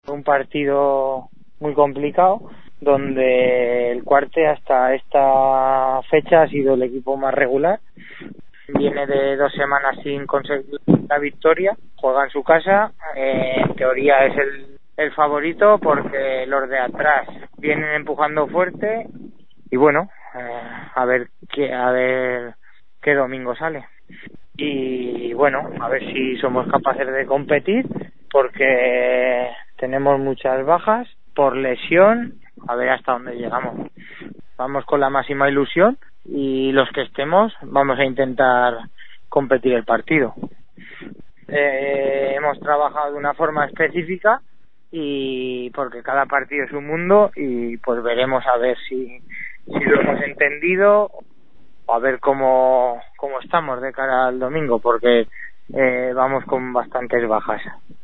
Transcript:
Un partido muy complicado, donde el Cuarte hasta esta fecha ha sido el equipo más regular. Viene de 2 semanas sin conseguir la victoria, juega en su casa, en teoría es el favorito porque los de atrás vienen empujando fuerte y bueno, a ver qué domingo sale. Y bueno, a ver si somos capaces de competir porque tenemos muchas bajas por lesión, a ver hasta dónde llegamos. Vamos con la máxima ilusión y los que estemos vamos a intentar competir el partido. Hemos trabajado de una forma específica y porque cada partido es un mundo y pues veremos a ver si lo hemos entendido o a ver cómo estamos de cara al domingo porque vamos con bastantes bajas.